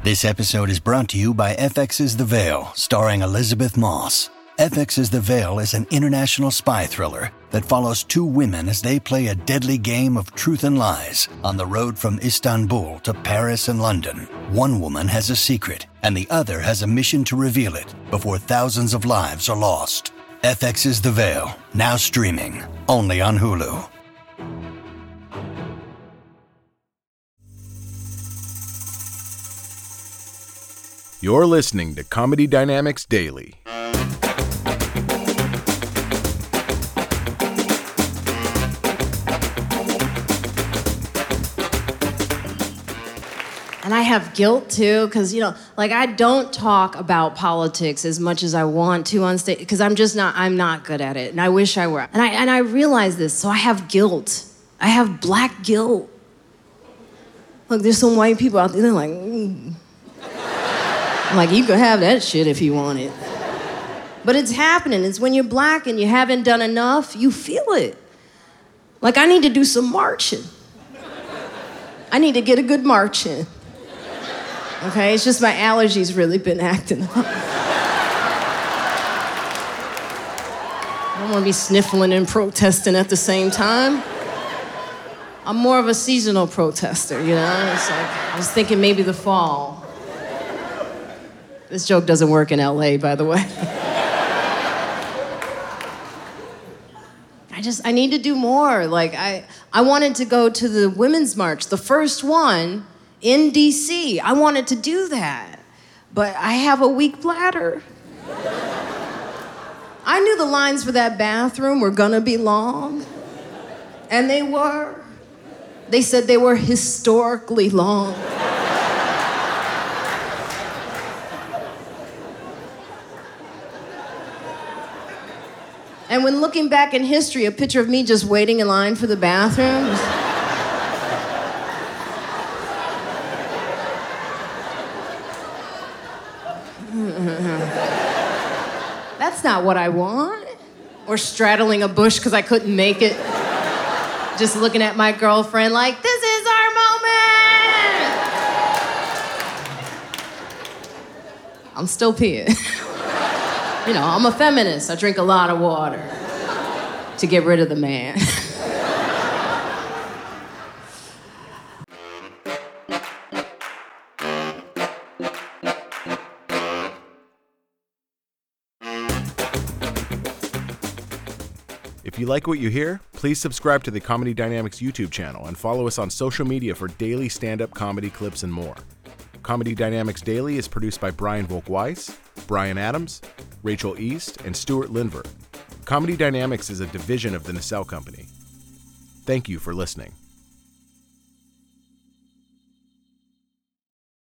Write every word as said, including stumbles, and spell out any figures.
This episode is brought to you by F X's The Veil, starring Elizabeth Moss. F X's The Veil is an international spy thriller that follows two women as they play a deadly game of truth and lies on the road from Istanbul to Paris and London. One woman has a secret, and the other has a mission to reveal it before thousands of lives are lost. F X's The Veil, now streaming, only on Hulu. You're listening to Comedy Dynamics Daily. And I have guilt too, because, you know, like I don't talk about politics as much as I want to on stage, because I'm just not, I'm not good at it. And I wish I were. And I, and I realize this, so I have guilt. I have black guilt. Look, there's some white people out there, they're like, mm. I'm like, you can have that shit if you want it. But it's happening. It's when you're black and you haven't done enough, you feel it. Like, I need to do some marching. I need to get a good march in. Okay, it's just my allergies really been acting up. I don't want to be sniffling and protesting at the same time. I'm more of a seasonal protester, you know? It's like, I was thinking maybe the fall. This joke doesn't work in L A, by the way. I just, I need to do more. Like, I, I wanted to go to the Women's March, the first one in D C. I wanted to do that, but I have a weak bladder. I knew the lines for that bathroom were gonna be long, and they were. They said they were historically long. And when looking back in history, a picture of me just waiting in line for the bathroom. That's not what I want. Or straddling a bush because I couldn't make it. Just looking at my girlfriend like, this is our moment! I'm still peeing. You know, I'm a feminist. I drink a lot of water to get rid of the man. If you like what you hear, please subscribe to the Comedy Dynamics YouTube channel and follow us on social media for daily stand-up comedy clips and more. Comedy Dynamics Daily is produced by Brian Volk-Weiss, Brian Adams, Rachel East, and Stuart Linver. Comedy Dynamics is a division of the Nacelle Company. Thank you for listening.